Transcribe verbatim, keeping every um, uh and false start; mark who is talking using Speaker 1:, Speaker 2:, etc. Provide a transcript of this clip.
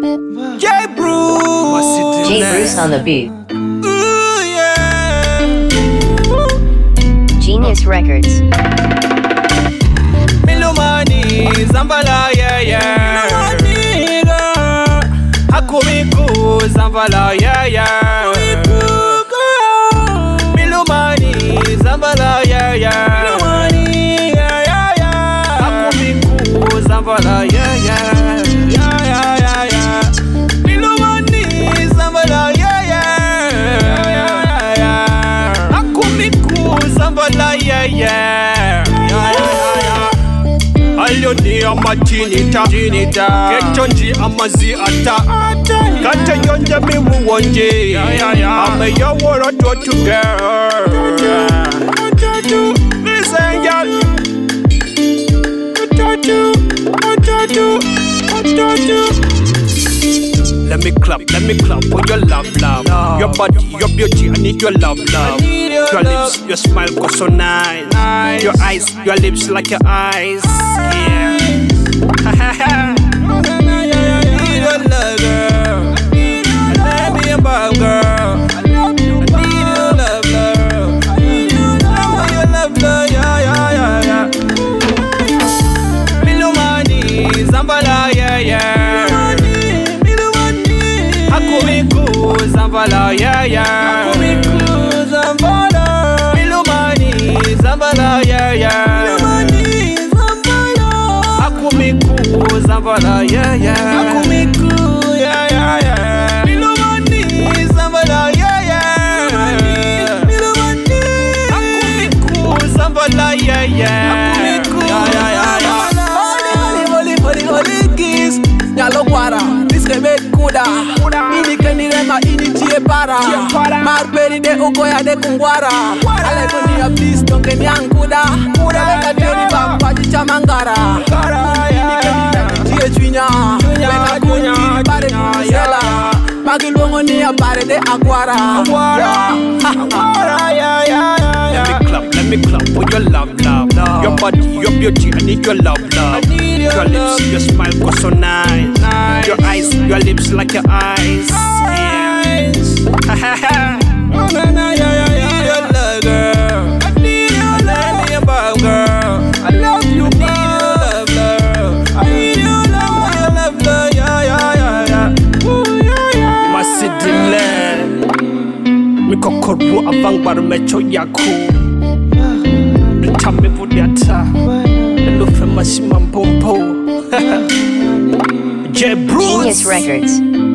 Speaker 1: J Bruce,
Speaker 2: J Bruce on the beat.
Speaker 1: Ooh, yeah.
Speaker 2: Genius Records.
Speaker 1: Milumani, Zambala, yeah, yeah. Milumani, girl. Hakumiku, Zambala, yeah, yeah. Milumani, Zambala, yeah, yeah. Milumani, yeah, yeah, yeah. Hakumiku, Zambala, yeah, yeah. Yeah, yeah, yeah, yeah. Milumani, Zambala, yeah, yeah. Yeah, yeah, yeah. Hakumiku, Zambala, yeah, yeah. Aloni amatinita tinita Ketonji amazi ata Kata yonja mimu wonje Ame yawara to to girl Listen y'all Let me clap, let me clap for your love, love no. Your body, your beauty, I need your love, love need your, your love. Lips, your smile go so nice. nice Your eyes, your lips like your eyes. Yeah. I need your love, girl. Let me about, girl. I need your love, love. I need your love, love. Yeah, yeah, yeah, yeah. Milumani, Zambala, yeah, yeah. Hakumiku, Zambala, yeah, yeah. Hakumiku, Zambala. Milumani, Zambala, yeah, yeah. Milumani, Zambala. Hakumiku, Zambala, yeah, yeah. Hakumiku, yeah, yeah, yeah. Milumani, Zambala, yeah, yeah. Milumani, Hakumiku, Zambala, yeah, yeah. Hakumiku, yeah, yeah, yeah, yeah. Holy, holy, holy, holy kiss. Yalo guara, diskebe kuda. Ini kenirema ini chie para. Marberi de ukoya de kungwara. Ale koni ya please donge ni anguda. Weka dioni bamba jicha mangara. Ini kenirema chie chwinya. Weka kuni bare kusela. Magilongo ni ya bare de aguara. Aguara, yeah, yeah, yeah. Let me clap, let me clap for your love, love. Your body, your beauty, I need your love, love. Your lips, your smile go so nice. nice. Your eyes, your lips like your eyes. Yeah. Ha ha Oh na na yeah yeah yeah. Your love, girl. I need your love, your love, girl. I love you, I need your love, love. I need your love, your love, love. Yeah yeah yeah yeah. Ooh yeah yeah. Masidile. Mi kokoro avang bar mecho yako. Tame vudiata. Hello famous mambo. J Bruce.
Speaker 2: Genius Records.